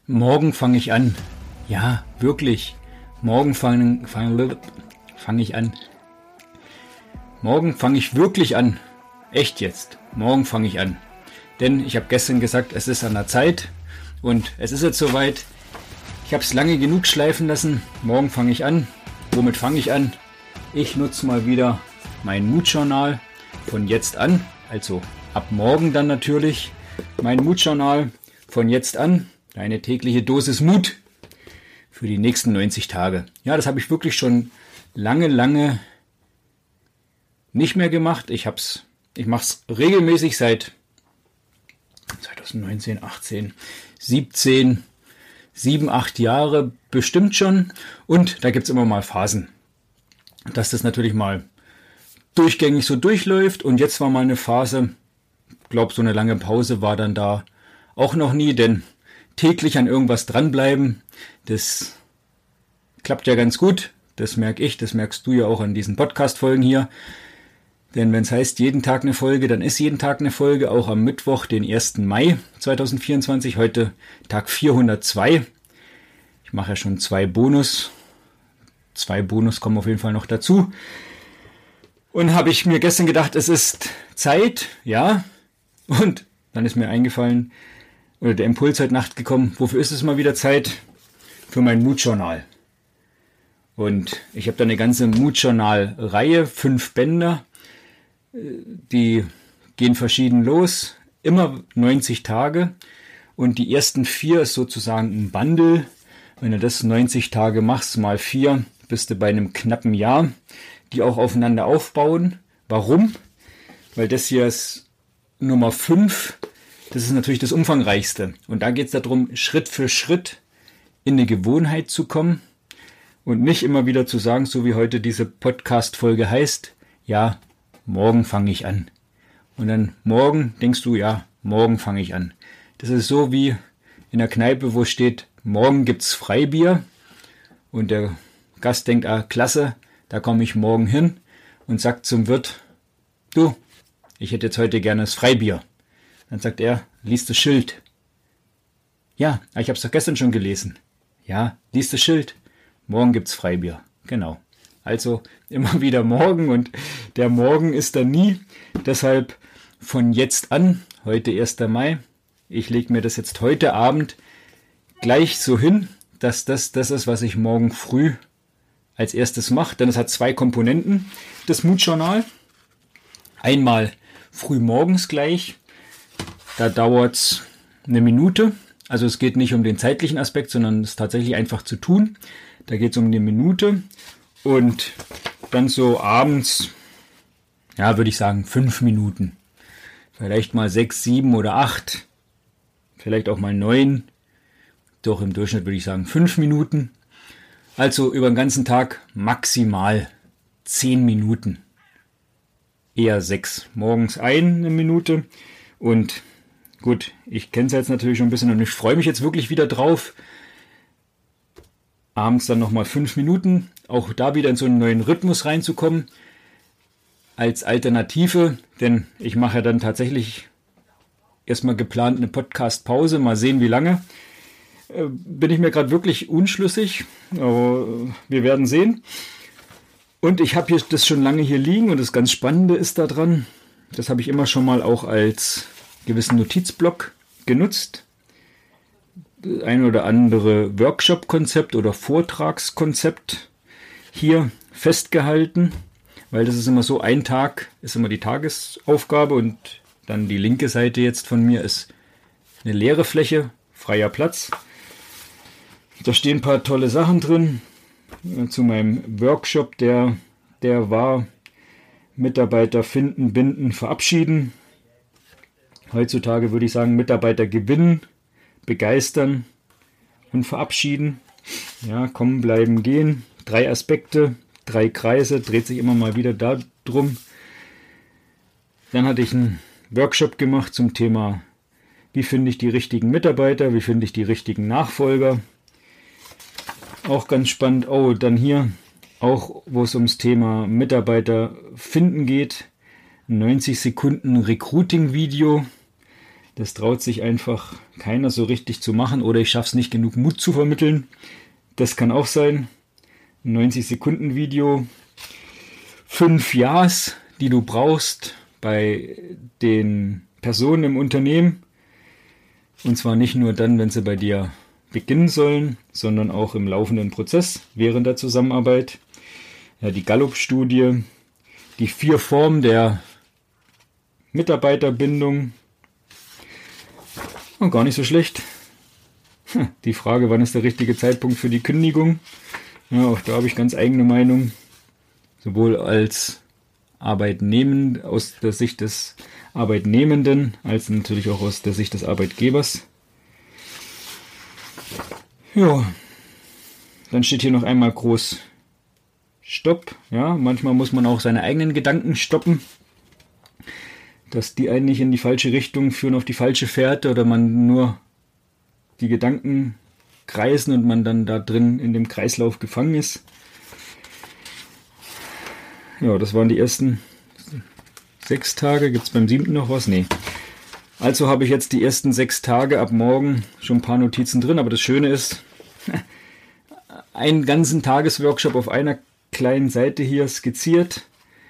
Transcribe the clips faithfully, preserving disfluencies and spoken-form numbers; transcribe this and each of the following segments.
Morgen fange ich an. Ja, wirklich. Morgen fange fang, fang ich an. Morgen fange ich wirklich an. Echt jetzt. Morgen fange ich an. Denn ich habe gestern gesagt, es ist an der Zeit. Und es ist jetzt soweit. Ich habe es lange genug schleifen lassen. Morgen fange ich an. Womit fange ich an? Ich nutze mal wieder mein Mutjournal von jetzt an. Also ab morgen dann natürlich. Mein Mutjournal von jetzt an. Deine tägliche Dosis Mut für die nächsten neunzig Tage. Ja, das habe ich wirklich schon lange, lange nicht mehr gemacht. Ich hab's, ich mache es regelmäßig seit zwanzig neunzehn, achtzehn, siebzehn, sieben, acht Jahre bestimmt schon. Und da gibt es immer mal Phasen, dass das natürlich mal durchgängig so durchläuft. Und jetzt war mal eine Phase, ich glaube, so eine lange Pause war dann da auch noch nie, denn täglich an irgendwas dranbleiben, das klappt ja ganz gut. Das merke ich, das merkst du ja auch an diesen Podcast-Folgen hier. Denn wenn es heißt, jeden Tag eine Folge, dann ist jeden Tag eine Folge, auch am Mittwoch, den ersten Mai zweitausendvierundzwanzig, heute Tag vierhundertzwei. Ich mache ja schon zwei Bonus. Zwei Bonus kommen auf jeden Fall noch dazu. Und habe ich mir gestern gedacht, es ist Zeit, ja. Und dann ist mir eingefallen, oder der Impuls heute Nacht gekommen, wofür ist es mal wieder Zeit? Für mein Mutjournal. Und ich habe da eine ganze Mutjournal-Reihe, fünf Bänder, die gehen verschieden los, immer neunzig Tage. Und die ersten vier ist sozusagen ein Bundle. Wenn du das neunzig Tage machst, mal vier, bist du bei einem knappen Jahr, die auch aufeinander aufbauen. Warum? Weil das hier ist Nummer fünf. Das ist natürlich das Umfangreichste. Und da geht es darum, Schritt für Schritt in eine Gewohnheit zu kommen und nicht immer wieder zu sagen, so wie heute diese Podcast-Folge heißt, ja, morgen fange ich an. Und dann morgen denkst du, ja, morgen fange ich an. Das ist so wie in der Kneipe, wo steht, morgen gibt's Freibier. Und der Gast denkt, ah, klasse, da komme ich morgen hin und sagt zum Wirt, du, ich hätte jetzt heute gerne das Freibier. Dann sagt er, lies das Schild. Ja, ich habe es doch gestern schon gelesen. Ja, lies das Schild. Morgen gibt's Freibier. Genau. Also immer wieder morgen und der Morgen ist dann nie. Deshalb von jetzt an, heute erster Mai, ich lege mir das jetzt heute Abend gleich so hin, dass das das ist, was ich morgen früh als erstes mache. Denn es hat zwei Komponenten, das Mutjournal. Einmal früh morgens gleich. Da dauert es eine Minute. Also es geht nicht um den zeitlichen Aspekt, sondern es ist tatsächlich einfach zu tun. Da geht es um eine Minute. Und dann so abends, ja, würde ich sagen, fünf Minuten. Vielleicht mal sechs, sieben oder acht. Vielleicht auch mal neun. Doch im Durchschnitt würde ich sagen fünf Minuten. Also über den ganzen Tag maximal zehn Minuten. Eher sechs. Morgens eine Minute und gut, ich kenne es jetzt natürlich schon ein bisschen und ich freue mich jetzt wirklich wieder drauf. Abends dann nochmal fünf Minuten, auch da wieder in so einen neuen Rhythmus reinzukommen. Als Alternative, denn ich mache ja dann tatsächlich erstmal geplant eine Podcast-Pause, mal sehen wie lange. Äh, bin ich mir gerade wirklich unschlüssig, aber wir werden sehen. Und ich habe hier das schon lange hier liegen und das ganz Spannende ist daran, das habe ich immer schon mal auch als gewissen Notizblock genutzt. Ein oder andere Workshop-Konzept oder Vortragskonzept hier festgehalten, weil das ist immer so, ein Tag ist immer die Tagesaufgabe und dann die linke Seite jetzt von mir ist eine leere Fläche, freier Platz. Da stehen ein paar tolle Sachen drin zu meinem Workshop, der, der war Mitarbeiter finden, binden, verabschieden. Heutzutage würde ich sagen, Mitarbeiter gewinnen, begeistern und verabschieden. Ja, kommen, bleiben, gehen. Drei Aspekte, drei Kreise, dreht sich immer mal wieder darum. Dann hatte ich einen Workshop gemacht zum Thema, wie finde ich die richtigen Mitarbeiter, wie finde ich die richtigen Nachfolger. Auch ganz spannend. Oh, dann hier, auch wo es ums Thema Mitarbeiter finden geht, neunzig Sekunden Recruiting-Video. Das traut sich einfach keiner so richtig zu machen oder ich schaffe es nicht genug Mut zu vermitteln. Das kann auch sein. Ein neunzig Sekunden Video. Fünf Ja's, die du brauchst bei den Personen im Unternehmen. Und zwar nicht nur dann, wenn sie bei dir beginnen sollen, sondern auch im laufenden Prozess während der Zusammenarbeit. Ja, die Gallup-Studie, die vier Formen der Mitarbeiterbindung. Oh, gar nicht so schlecht. Die Frage, wann ist der richtige Zeitpunkt für die Kündigung? Ja, auch da habe ich ganz eigene Meinung. Sowohl als Arbeitnehmend, aus der Sicht des Arbeitnehmenden, als natürlich auch aus der Sicht des Arbeitgebers. Ja, dann steht hier noch einmal groß Stopp. Ja, manchmal muss man auch seine eigenen Gedanken stoppen, dass die einen nicht in die falsche Richtung führen, auf die falsche Fährte oder man nur die Gedanken kreisen und man dann da drin in dem Kreislauf gefangen ist. Ja, das waren die ersten sechs Tage. Gibt es beim siebten noch was? Nee. Also habe ich jetzt die ersten sechs Tage ab morgen schon ein paar Notizen drin, aber das Schöne ist, einen ganzen Tagesworkshop auf einer kleinen Seite hier skizziert.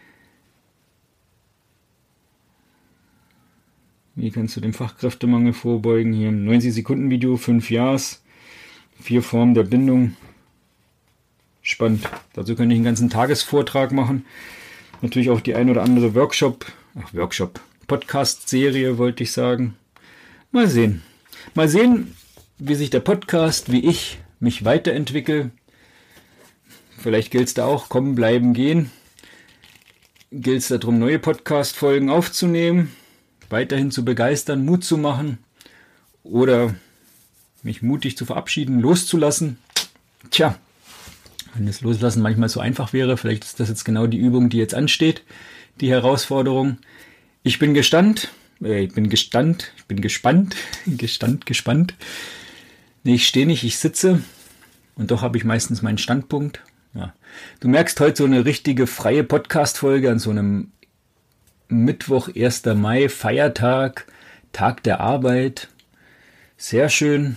Wie kannst du dem Fachkräftemangel vorbeugen? Hier im neunzig Sekunden Video, fünf Ja's, vier Formen der Bindung. Spannend. Dazu könnte ich einen ganzen Tagesvortrag machen. Natürlich auch die ein oder andere Workshop, ach Workshop, Podcast-Serie wollte ich sagen. Mal sehen. Mal sehen, wie sich der Podcast, wie ich mich weiterentwickle. Vielleicht gilt es da auch, kommen, bleiben, gehen. Gilt es darum, neue Podcast-Folgen aufzunehmen, weiterhin zu begeistern, Mut zu machen oder mich mutig zu verabschieden, loszulassen. Tja, wenn das Loslassen manchmal so einfach wäre, vielleicht ist das jetzt genau die Übung, die jetzt ansteht, die Herausforderung. Ich bin gestand, äh, ich bin gestand, ich bin gespannt, gestand, gespannt. Nee, ich stehe nicht, ich sitze und doch habe ich meistens meinen Standpunkt. Ja. Du merkst heute so eine richtige freie Podcast-Folge an so einem Mittwoch, erster Mai, Feiertag, Tag der Arbeit. Sehr schön.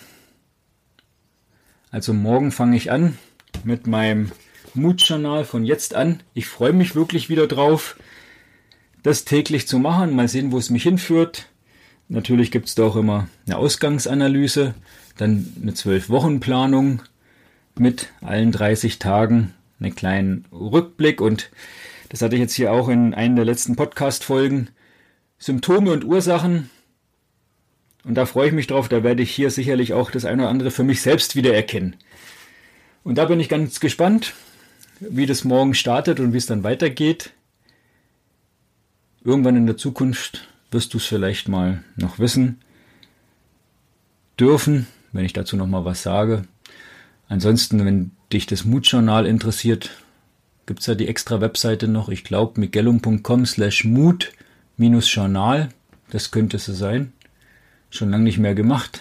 Also morgen fange ich an mit meinem Mutjournal von jetzt an. Ich freue mich wirklich wieder drauf, das täglich zu machen. Mal sehen, wo es mich hinführt. Natürlich gibt es da auch immer eine Ausgangsanalyse, dann eine zwölf-Wochen-Planung mit allen dreißig Tagen, einen kleinen Rückblick und das hatte ich jetzt hier auch in einer der letzten Podcast-Folgen. Symptome und Ursachen. Und da freue ich mich drauf, da werde ich hier sicherlich auch das eine oder andere für mich selbst wieder erkennen. Und da bin ich ganz gespannt, wie das morgen startet und wie es dann weitergeht. Irgendwann in der Zukunft wirst du es vielleicht mal noch wissen dürfen, wenn ich dazu noch mal was sage. Ansonsten, wenn dich das Mutjournal interessiert, gibt es ja die extra Webseite noch. Ich glaube, miguelum punkt com slash mut Journal. Das könnte es sein. Schon lange nicht mehr gemacht.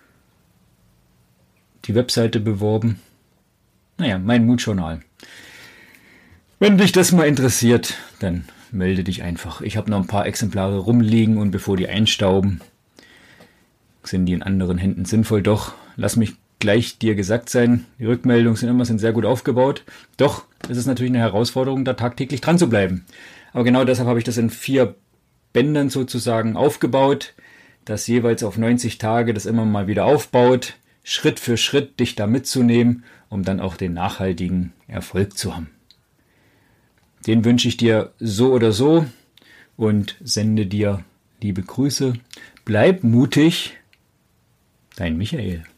Die Webseite beworben. Naja, mein Mutjournal. Wenn dich das mal interessiert, dann melde dich einfach. Ich habe noch ein paar Exemplare rumliegen und bevor die einstauben, sind die in anderen Händen sinnvoll. Doch, lass mich gleich dir gesagt sein, die Rückmeldungen sind immer sind sehr gut aufgebaut. Doch, es ist natürlich eine Herausforderung, da tagtäglich dran zu bleiben. Aber genau deshalb habe ich das in vier Bändern sozusagen aufgebaut, das jeweils auf neunzig Tage das immer mal wieder aufbaut, Schritt für Schritt dich da mitzunehmen, um dann auch den nachhaltigen Erfolg zu haben. Den wünsche ich dir so oder so und sende dir liebe Grüße. Bleib mutig, dein Michael.